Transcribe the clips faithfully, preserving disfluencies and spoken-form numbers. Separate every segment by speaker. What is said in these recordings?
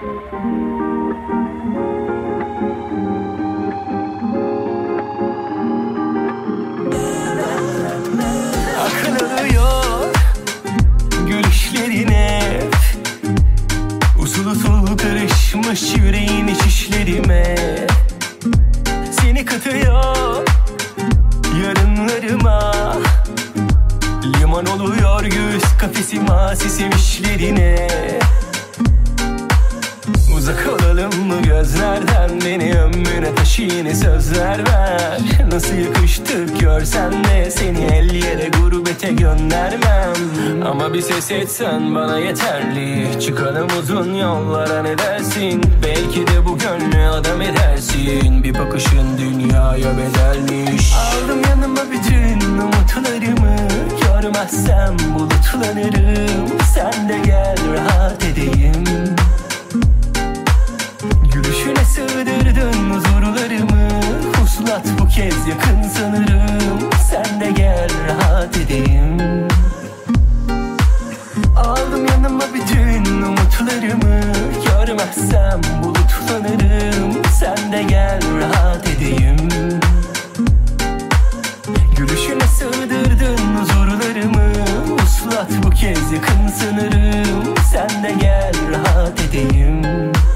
Speaker 1: Akıl alıyor gülüşlerine, usul usul karışmış yüreğin şişlerime. Seni katıyor yarınlarıma, liman oluyor göğüs kafesim asi sevişlerine. Uzak olalım mı gözlerden, beni ömrüne taşı yeni sözler ver. Nasıl yakıştık görsen de seni el yere gurbete göndermem. Ama bir ses etsen bana yeterli, çıkalım uzun yollara ne dersin? Belki de bu gönlü adam edersin, bir bakışın dünyaya bedelmiş. Aldım yanıma bütün umutlarımı, görmezsem bulutlanırım. Sen de gel rahat edeyim. Gülüşüne sığdırdın huzurlarımı, huslat bu kez yakın sanırım. Sen de gel rahat edeyim. Aldım yanıma bütün umutlarımı, görmezsem bulutlanırım. Sen de gel rahat edeyim. Gülüşüne sığdırdın huzurlarımı, huslat bu kez yakın sanırım. Sen de gel rahat edeyim.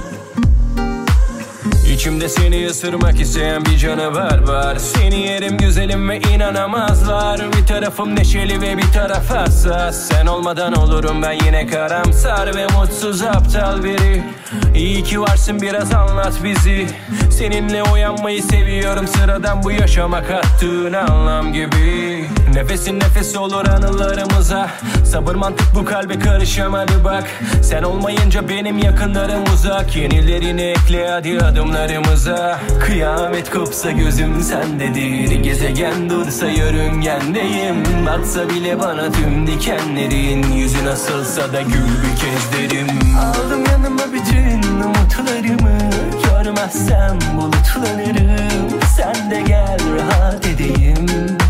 Speaker 1: İçimde seni ısırmak isteyen bir canavar var. Seni yerim güzelim ve inanamazlar. Bir tarafım neşeli ve bir taraf hassas. Sen olmadan olurum ben yine karamsar ve mutsuz aptal biri. İyi ki varsın, biraz anlat bizi. Seninle uyanmayı seviyorum, sıradan bu yaşama kattığın anlam gibi. Nefesin nefesi olur anılarımıza, sabır mantık bu kalbe karışamadı bak. Sen olmayınca benim yakınlarım uzak, yenilerini ekle hadi adımlarımıza. Kıyamet kopsa gözüm sendedir, gezegen dursa yörüngendeyim. Batsa bile bana tüm dikenlerin, yüzün asılsa da gül bir kez derim. Aldım yanıma bütün umutlarımı, görmezsem bulutlanırım. Sen de gel rahat edeyim.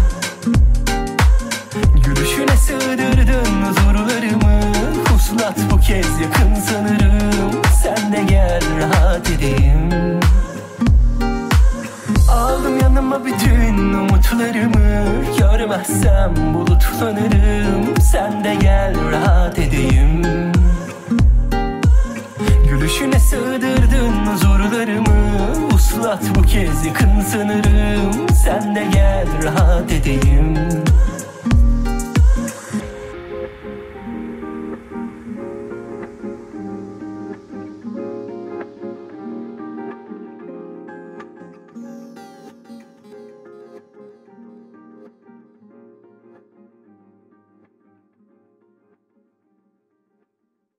Speaker 1: Gülüşüne sığdırdın huzurlarımı, huslat bu kez yakın sanırım. Sen de gel rahat edeyim. Aldım yanıma bütün umutlarımı, görmezsem bulutlanırım. Sen de gel rahat edeyim. Gülüşüne sığdırdın huzurlarımı, huslat bu kez yakın sanırım. Sen de gel rahat edeyim.